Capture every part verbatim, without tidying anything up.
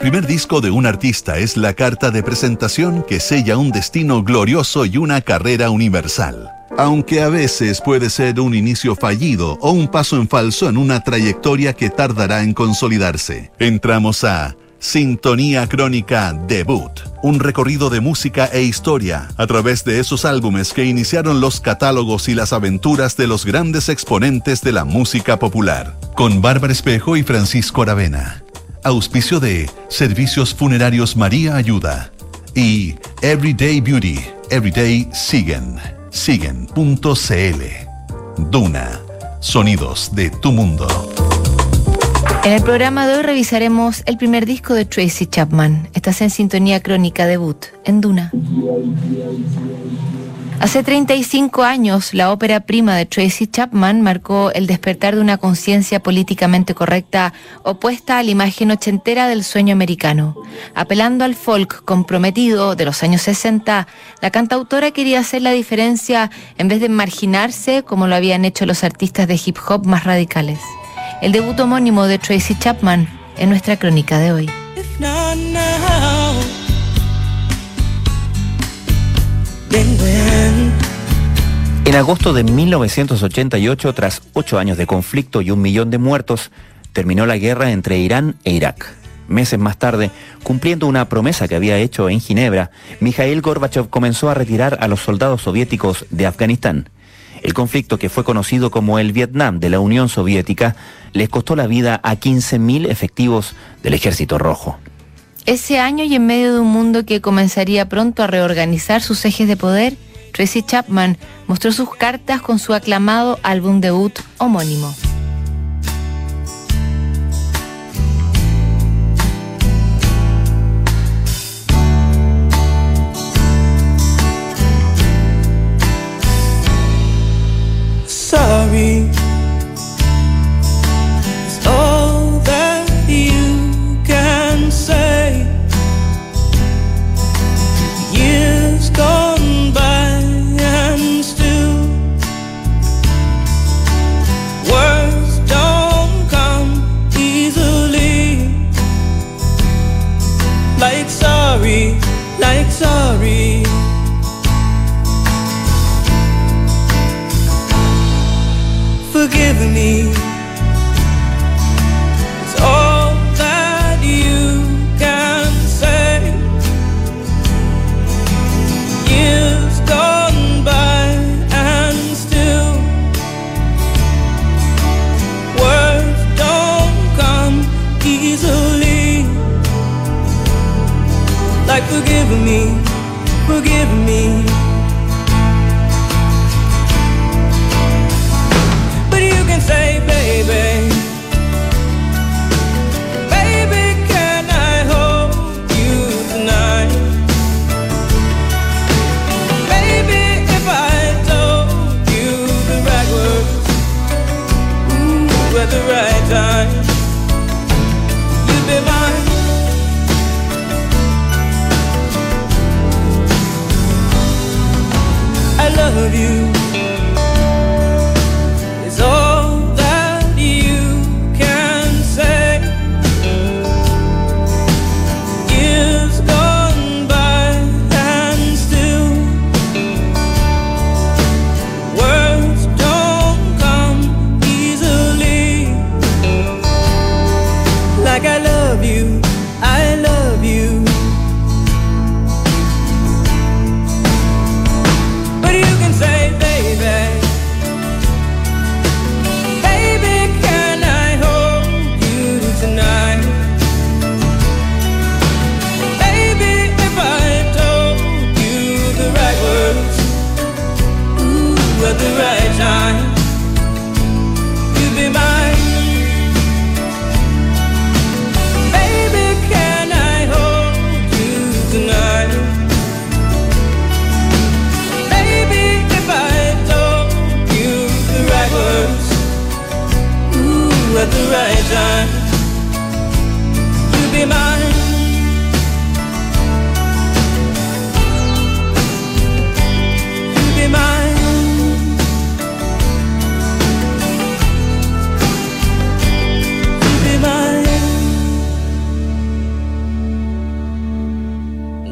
primer disco de un artista es la carta de presentación que sella un destino glorioso y una carrera universal. Aunque a veces puede ser un inicio fallido o un paso en falso en una trayectoria que tardará en consolidarse. Entramos a Sintonía Crónica Debut, un recorrido de música e historia a través de esos álbumes que iniciaron los catálogos y las aventuras de los grandes exponentes de la música popular. Con Bárbara Espejo y Francisco Aravena. Auspicio de Servicios Funerarios María Ayuda y Everyday Beauty, Everyday Siguen, siguen punto cl. Duna, sonidos de tu mundo. En el programa de hoy revisaremos el primer disco de Tracy Chapman. Estás en Sintonía Crónica Debut, en Duna. Hace treinta y cinco años, la ópera prima de Tracy Chapman marcó el despertar de una conciencia políticamente correcta opuesta a la imagen ochentera del sueño americano. Apelando al folk comprometido de los años sesenta, la cantautora quería hacer la diferencia en vez de marginarse como lo habían hecho los artistas de hip hop más radicales. El debut homónimo de Tracy Chapman en nuestra crónica de hoy. En agosto de mil novecientos ochenta y ocho, tras ocho años de conflicto y un millón de muertos, terminó la guerra entre Irán e Irak. Meses más tarde, cumpliendo una promesa que había hecho en Ginebra, Mikhail Gorbachev comenzó a retirar a los soldados soviéticos de Afganistán. El conflicto, que fue conocido como el Vietnam de la Unión Soviética, les costó la vida a quince mil efectivos del Ejército Rojo. Ese año, y en medio de un mundo que comenzaría pronto a reorganizar sus ejes de poder, Tracy Chapman mostró sus cartas con su aclamado álbum debut homónimo. Sorry is all that you can say. Years gone by and still words don't come easily. Like sorry, like sorry. Forgive me, it's all that you can say. Years gone by and still words don't come easily. Like forgive me, forgive me. Say, baby, baby, can I hold you tonight? Baby, if I told you the right words, ooh, at the right time, you'd be mine.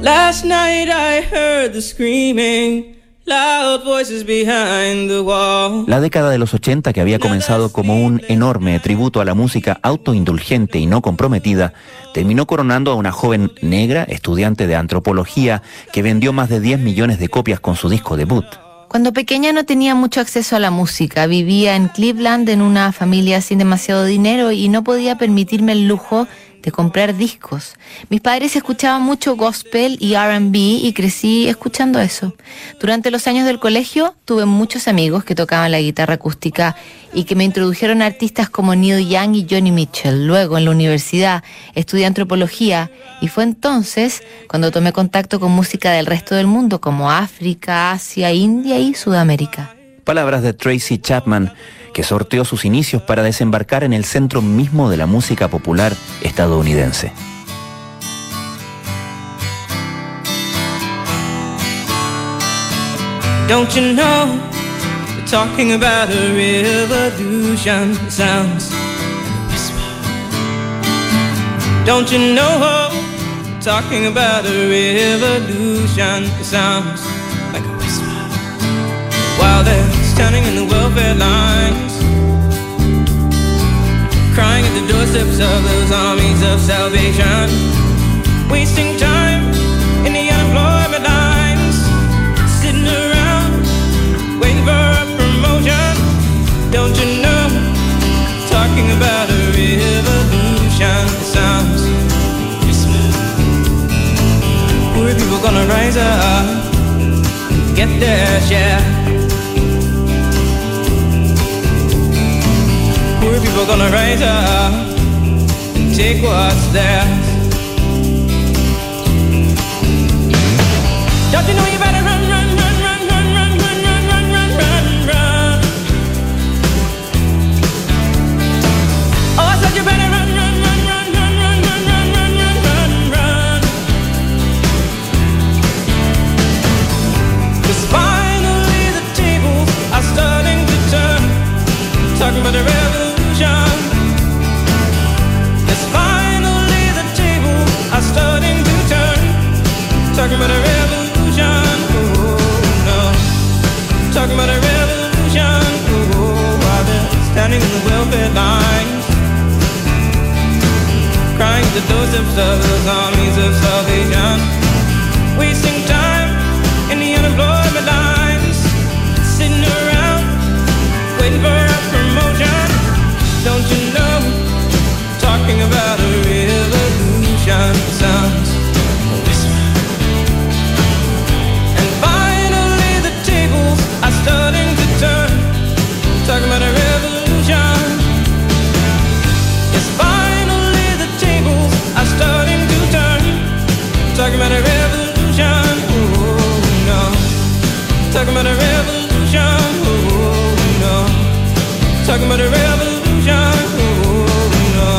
Last night I heard the screaming, loud voices behind the wall. La década de los ochenta, que había comenzado como un enorme tributo a la música autoindulgente y no comprometida, terminó coronando a una joven negra, estudiante de antropología, que vendió más de diez millones de copias con su disco debut. Cuando pequeña no tenía mucho acceso a la música. Vivía en Cleveland en una familia sin demasiado dinero y no podía permitirme el lujo de comprar discos. Mis padres escuchaban mucho gospel y R and B y crecí escuchando eso. Durante los años del colegio tuve muchos amigos que tocaban la guitarra acústica y que me introdujeron a artistas como Neil Young y Joni Mitchell. Luego, en la universidad, estudié antropología y fue entonces cuando tomé contacto con música del resto del mundo, como África, Asia, India y Sudamérica. Palabras de Tracy Chapman, que sorteó sus inicios para desembarcar en el centro mismo de la música popular estadounidense. Don't you know, we're talking about a revolution. It sounds like a whisper. Don't you know, we're talking about a revolution. It sounds like a whisper. While they're standing in the welfare lines, crying at the doorsteps of those armies of salvation, wasting time in the unemployment lines, sitting around waiting for a promotion. Don't you know, talking about a revolution. It sounds whisper. Poor people gonna rise up, get their share. Poor people gonna rise up and take what's theirs. Don't you know you better run, run, run, run, run, run, run, run, run, run, run, run. Oh, I said you better run, run, run, run, run, run, run, run, run, run, run, run. 'Cause finally the tables are starting to turn. Talking about the revolution. Yes, finally the tables are starting to turn. Talking about a revolution. Oh no. Talking about a revolution. Oh, while they're standing in the welfare lines, crying at the doorsteps of those armies of salvation, wasting time in the unemployment lines, sitting around waiting for a promotion. Don't you know, talking about a revolution sounds a whisper. And finally the tables are starting to turn. Talking about a revolution. Yes, finally the tables are starting to turn. Talking about a revolution. Oh no. Talking about a revolution. Oh no. Talking about a revolution. Oh no.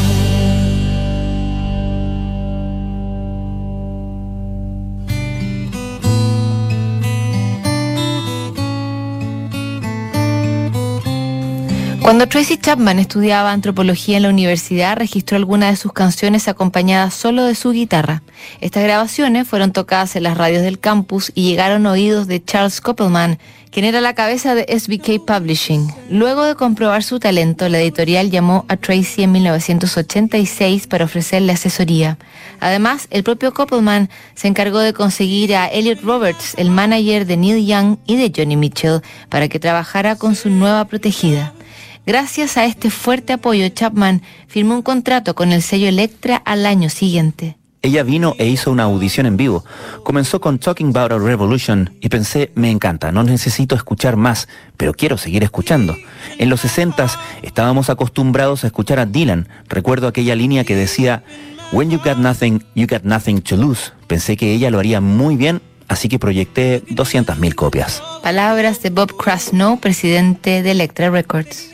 Cuando Tracy Chapman estudiaba antropología en la universidad, registró algunas de sus canciones acompañadas solo de su guitarra. Estas grabaciones fueron tocadas en las radios del campus y llegaron a oídos de Charles Koppelman, quien era la cabeza de S B K Publishing. Luego de comprobar su talento, la editorial llamó a Tracy en mil novecientos ochenta y seis para ofrecerle asesoría. Además, el propio Koppelman se encargó de conseguir a Elliot Roberts, el manager de Neil Young y de Joni Mitchell, para que trabajara con su nueva protegida. Gracias a este fuerte apoyo, Chapman firmó un contrato con el sello Elektra al año siguiente. Ella vino e hizo una audición en vivo. Comenzó con Talking About a Revolution y pensé, me encanta, no necesito escuchar más, pero quiero seguir escuchando. En los sesentas estábamos acostumbrados a escuchar a Dylan. Recuerdo aquella línea que decía, When you got nothing, you got nothing to lose. Pensé que ella lo haría muy bien, así que proyecté doscientas mil copias. Palabras de Bob Krasnow, presidente de Elektra Records.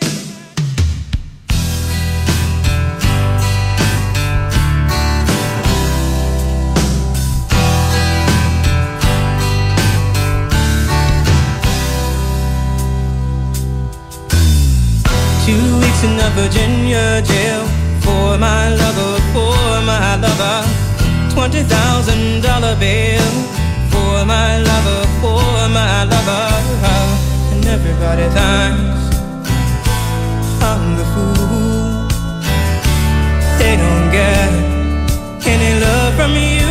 Two weeks in a Virginia jail for my lover, for my lover. twenty thousand dollar bill for my lover, for my lover. And everybody thinks I'm the fool. They don't get any love from you.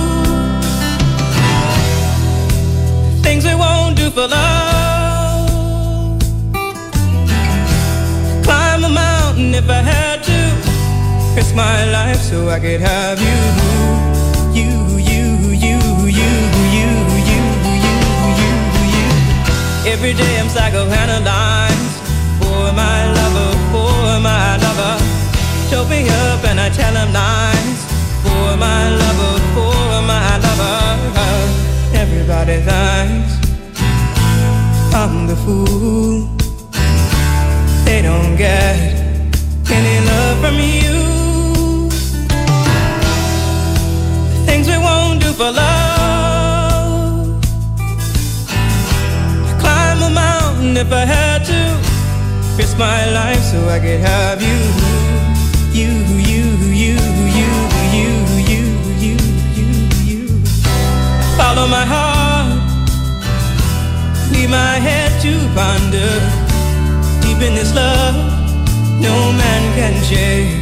Things we won't do for love. Climb a mountain if I had to. Risk my life so I could have you. You, you, you, you, you, you, you, you, you. Every day I'm psychoanalyzed for my lover, for my lover. Choke me up and I tell him lies for my lover, for my lover. Everybody thinks I'm the fool. They don't get any love from you. Things we won't do for love. Climb a mountain if I had to. Risk my life so I could have you. You, you, you, you, you, you, you, you, you. Follow my heart. Leave my head to ponder. Deep in this love, no man can shake.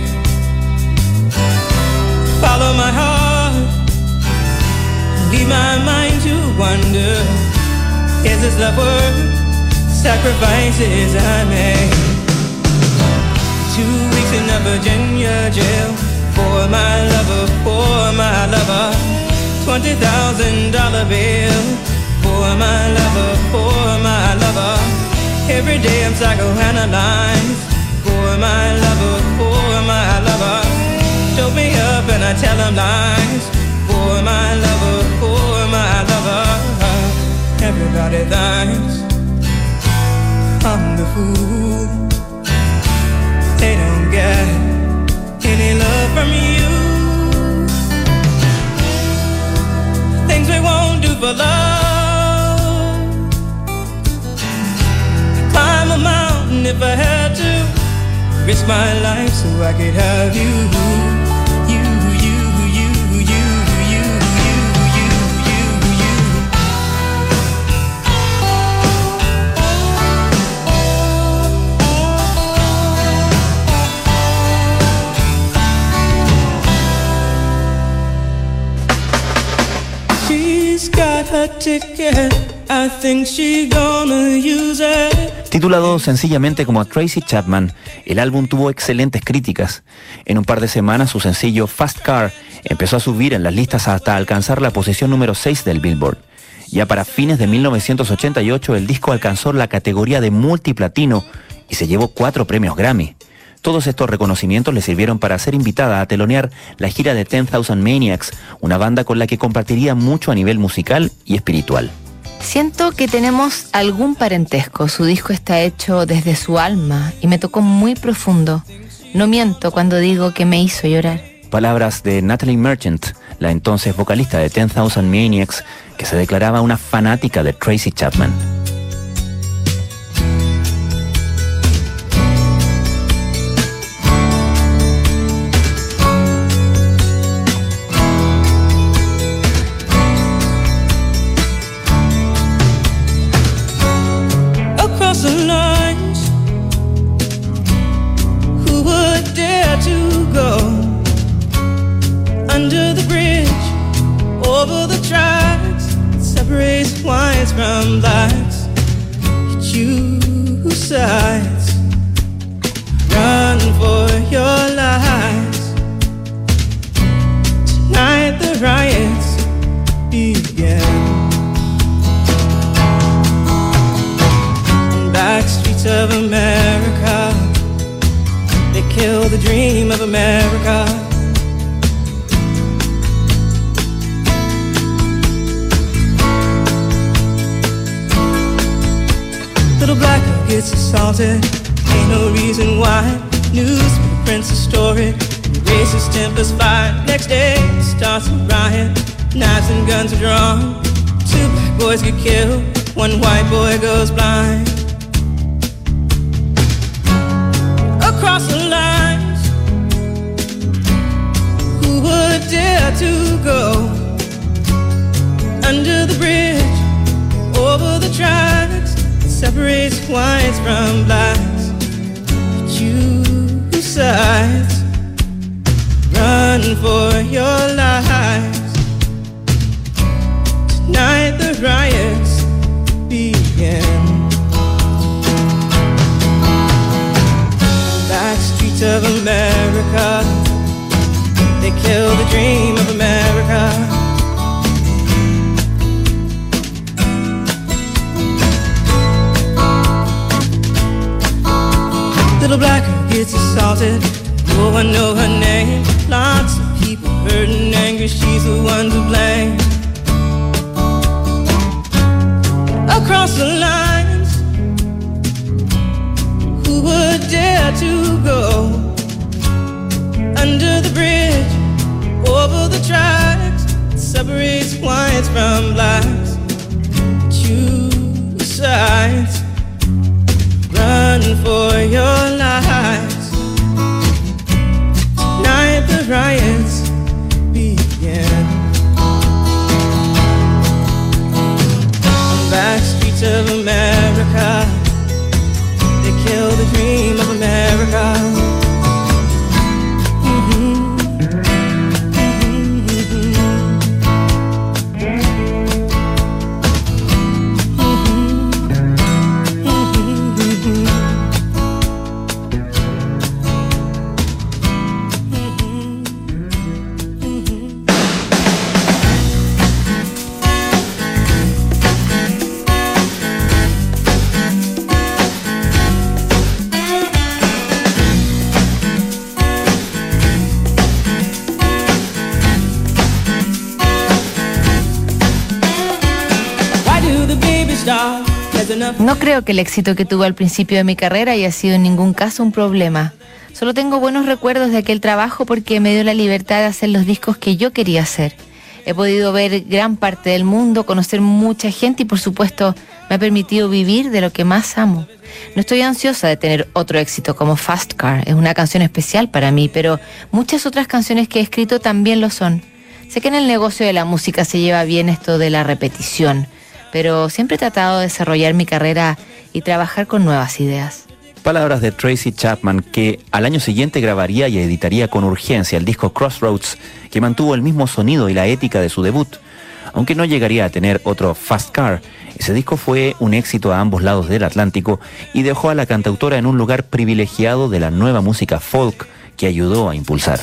Follow my heart. Leave my mind to wonder. Is this love worth sacrifices I make? Two weeks in a Virginia jail for my lover, for my lover. Twenty thousand dollar bill for my lover, for my lover. Every day I'm psychoanalyzed for my lover, for my lover. Choke me up and I tell him lies for my lover, for my lover. Everybody thinks I'm the fool. They don't get any love from you. Things we won't do for love. Climb a mountain if I had to. Risk my life so I could have you. You, you, you, you, you, you, you, you, you. She's got her ticket. I think she gonna use it. Titulado sencillamente como Tracy Chapman, el álbum tuvo excelentes críticas. En un par de semanas su sencillo Fast Car empezó a subir en las listas hasta alcanzar la posición número seis del Billboard. Ya para fines de mil novecientos ochenta y ocho el disco alcanzó la categoría de multiplatino y se llevó cuatro premios Grammy. Todos estos reconocimientos le sirvieron para ser invitada a telonear la gira de Ten Thousand Maniacs, una banda con la que compartiría mucho a nivel musical y espiritual. Siento que tenemos algún parentesco. Su disco está hecho desde su alma y me tocó muy profundo. No miento cuando digo que me hizo llorar. Palabras de Natalie Merchant, la entonces vocalista de Ten Thousand Maniacs, que se declaraba una fanática de Tracy Chapman. From blacks, choose sides, run for your lives. Tonight the riots begin. In back streets of America, they kill the dream of America. Little black girl gets assaulted, ain't no reason why. Newspaper prints a story, racist tempers fire. Next day starts a riot, knives and guns are drawn. Two black boys get killed, one white boy goes blind. Across the lines, who would dare to go whites from blacks. Choose sides, run for your lives. Tonight the riots begin. Back streets of America, they kill the dream of America. Little black girl gets assaulted, no one know her name. Lots of people hurt and angry, she's the one to blame. Across the lines, who would dare to go under the bridge, over the tracks that separates whites from blacks? Choose sides, run for your lives. Tonight the riots begin. On back streets of America, they kill the dream of America. No creo que el éxito que tuve al principio de mi carrera haya sido en ningún caso un problema. Solo tengo buenos recuerdos de aquel trabajo porque me dio la libertad de hacer los discos que yo quería hacer. He podido ver gran parte del mundo, conocer mucha gente y por supuesto me ha permitido vivir de lo que más amo. No estoy ansiosa de tener otro éxito como Fast Car, es una canción especial para mí, pero muchas otras canciones que he escrito también lo son. Sé que en el negocio de la música se lleva bien esto de la repetición, pero siempre he tratado de desarrollar mi carrera y trabajar con nuevas ideas. Palabras de Tracy Chapman, que al año siguiente grabaría y editaría con urgencia el disco Crossroads, que mantuvo el mismo sonido y la ética de su debut. Aunque no llegaría a tener otro Fast Car, ese disco fue un éxito a ambos lados del Atlántico y dejó a la cantautora en un lugar privilegiado de la nueva música folk que ayudó a impulsar.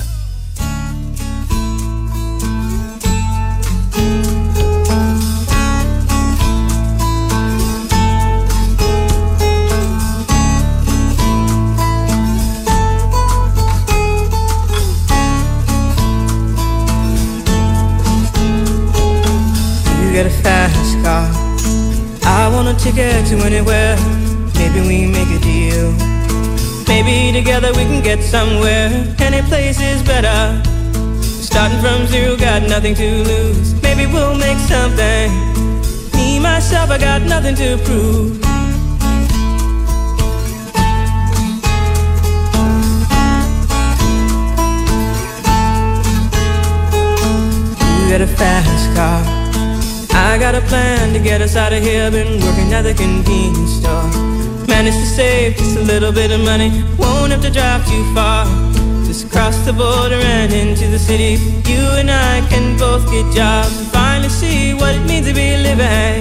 Get a fast car, I want a ticket to anywhere. Maybe we make a deal. Maybe together we can get somewhere. Any place is better. Starting from zero, got nothing to lose. Maybe we'll make something. Me, myself, I got nothing to prove. You get a fast car, I got a plan to get us out of here. Been working at the convenience store. Managed to save just a little bit of money. Won't have to drive too far. Just cross the border and into the city. You and I can both get jobs and finally see what it means to be living.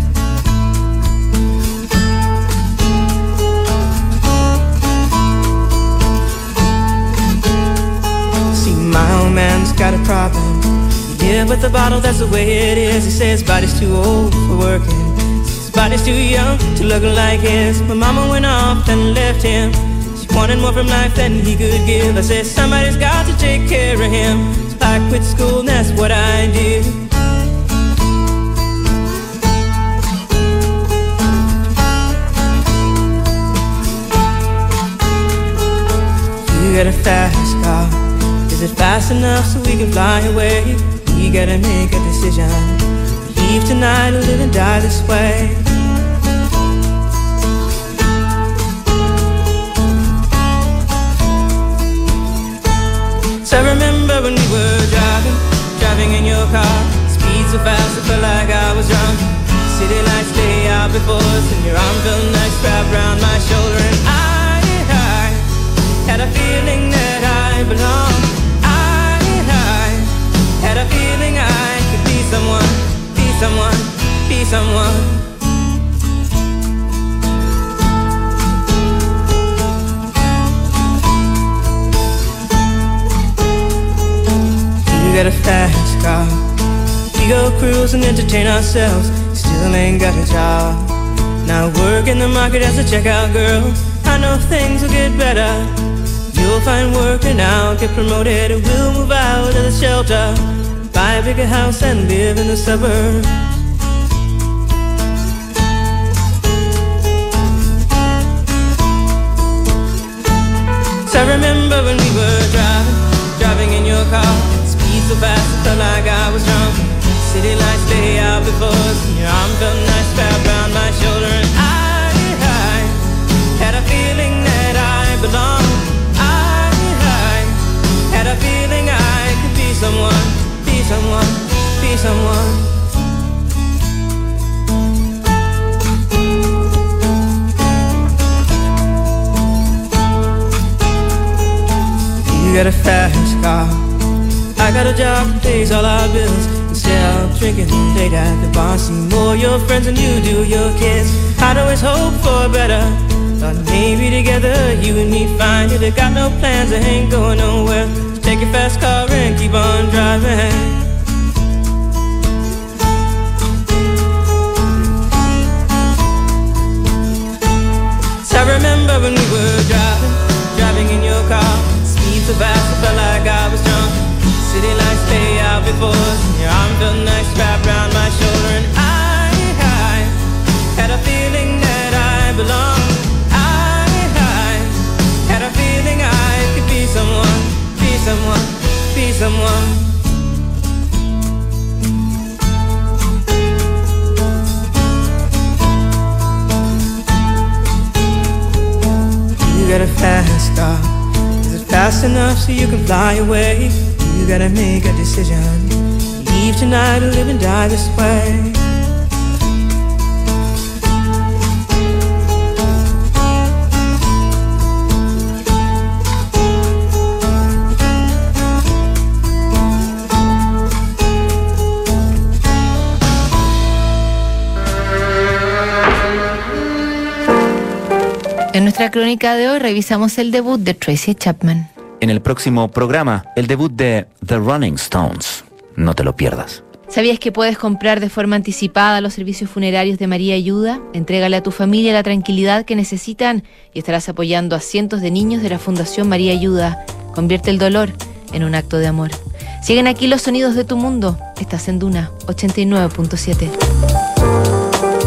See, my old man's got a problem. Yeah, with the bottle, that's the way it is. He says his body's too old for working. His body's too young to look like his. My mama went off and left him. She wanted more from life than he could give. I said, somebody's got to take care of him. So I quit school and that's what I did. You got a fast car. Is it fast enough so we can fly away? We gotta make a decision. Leave tonight or live and die this way. So I remember when we were driving, driving in your car. Speed so fast I felt like I was drunk. City lights lay out out before us, and your arm felt nice wrapped around my shoulder. And I, I had a feeling that I belonged. I, I had a feeling I could be someone, be someone, be someone. We got a fast car, we go cruise and entertain ourselves. Still ain't got a job. Now work in the market as a checkout girl. I know things will get better. You'll find work and I'll get promoted, and we'll move out of the shelter, buy a bigger house and live in the suburbs. So I remember when we were driving, driving in your car. So fast, it felt like I was drunk. City lights lay out before us, and your arm felt nice wrapped around my shoulder. And I, I had a feeling that I belonged. I, I had a feeling I could be someone, be someone, be someone. You got a fast car, I got a job that pays all our bills. Instead of drinking late at the bar, see more your friends than you do your kids. I'd always hope for better. Thought maybe together you and me find it. I got no plans, I ain't going nowhere. So take your fast car and keep on driving. So I remember when we were driving, driving in your car. Speed so fast, I felt like I was drunk. City lights lay out before us, and your arm felt nice wrapped around my shoulder. And I, I had a feeling that I belonged. I, I had a feeling I could be someone, be someone, be someone. You got a fast car, is it fast enough so you can fly away? You gotta make a decision, leave tonight or live and die this way. En nuestra crónica de hoy revisamos el debut de Tracy Chapman. En el próximo programa, el debut de The Rolling Stones. No te lo pierdas. ¿Sabías que puedes comprar de forma anticipada los servicios funerarios de María Ayuda? Entrégale a tu familia la tranquilidad que necesitan y estarás apoyando a cientos de niños de la Fundación María Ayuda. Convierte el dolor en un acto de amor. Siguen aquí los sonidos de tu mundo. Estás en Duna ochenta y nueve punto siete.